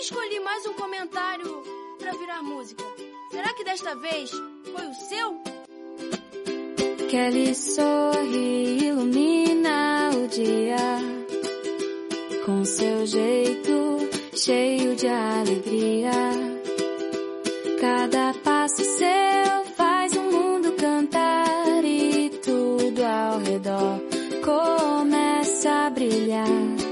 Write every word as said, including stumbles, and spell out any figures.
escolhi mais um comentário para virar música. Será que desta vez foi o seu? Kelly sorri e ilumina o dia com seu jeito cheio de alegria. Cada passo seu faz o mundo cantar e tudo ao redor começa a brilhar.